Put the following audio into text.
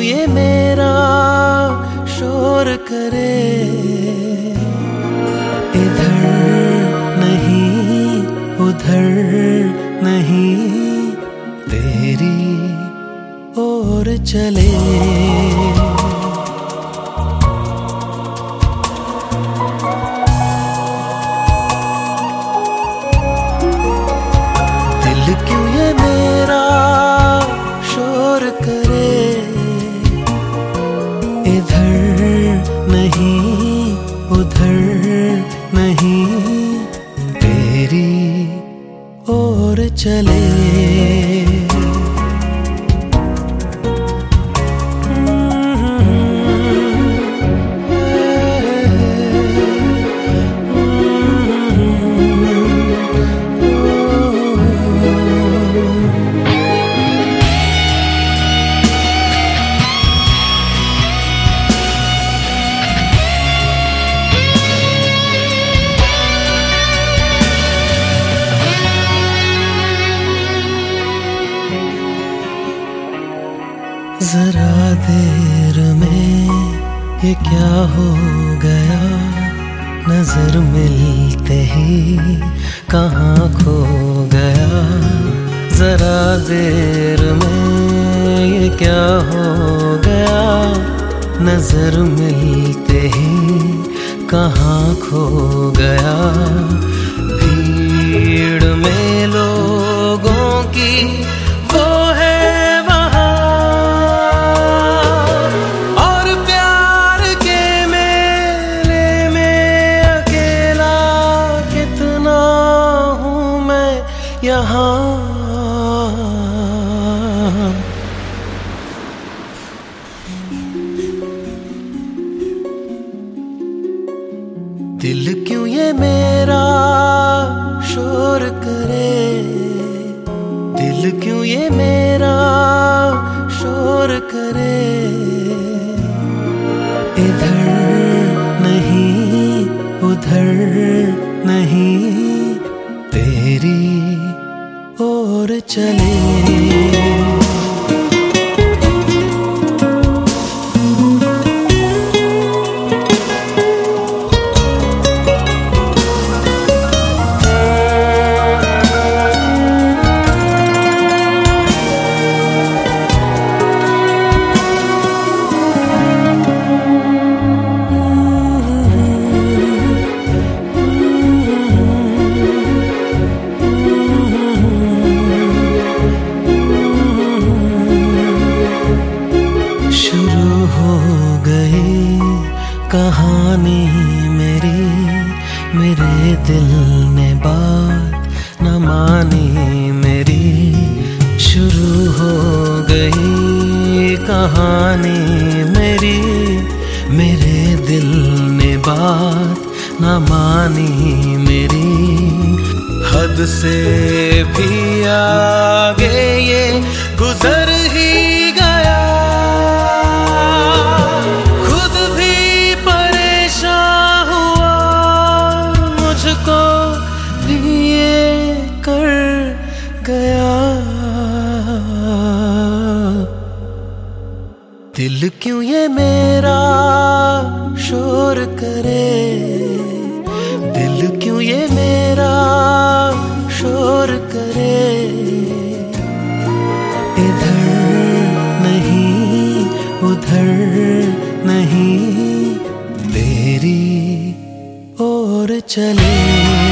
क्यों ये मेरा शोर करे, इधर नहीं उधर नहीं तेरी ओर चले। दिल क्यों ये मेरा शोर करे, इधर नहीं उधर नहीं तेरी ओर चले। जरा देर में ये क्या हो गया, नजर मिलते ही कहाँ खो गया। जरा देर में ये क्या हो गया, नजर मिलते ही कहाँ खो गया। भीड़ में लोगों की वो है यहाँ। दिल क्यों ये मेरा शोर करे, दिल क्यों ये मेरा शोर करे, इधर नहीं उधर नहीं तेरी ओर चले। कहानी मेरी, मेरे दिल ने बात न मानी मेरी। शुरू हो गई कहानी मेरी, मेरे दिल ने बात न मानी मेरी। हद से भी आगे ये गुजर ही गया, मुझको भी ये कर गया। दिल क्यों ये मेरा शोर करे, दिल क्यों ये मेरा शोर करे, इधर नहीं उधर नहीं तेरी ओर चले।